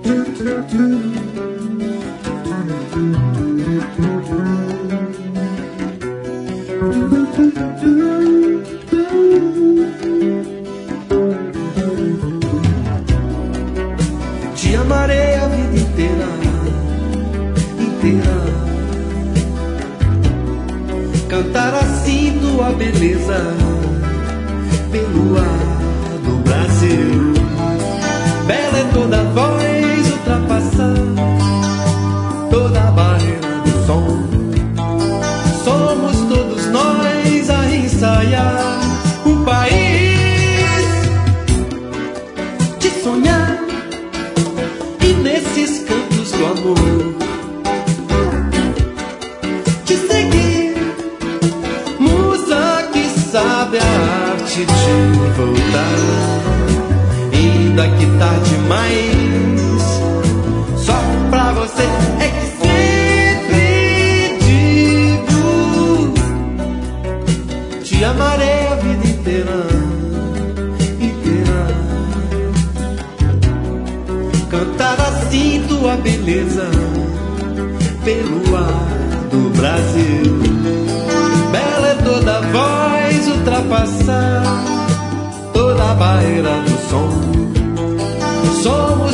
Te amarei a vida inteira, inteira. Cantar assim tua beleza pelo ar do Brasil. Bela é toda voz ultrapassar toda a barreira do som. Somos todos nós a ensaiar um país de sonhar. E nesses cantos do amor te seguir, musa que sabe a arte de voltar. Ainda que tarde demais, só pra você é que sempre digo: te amarei a vida inteira, inteira. Cantar assim tua beleza pelo ar do Brasil. Bela é toda voz ultrapassar toda a barreira do som. Somos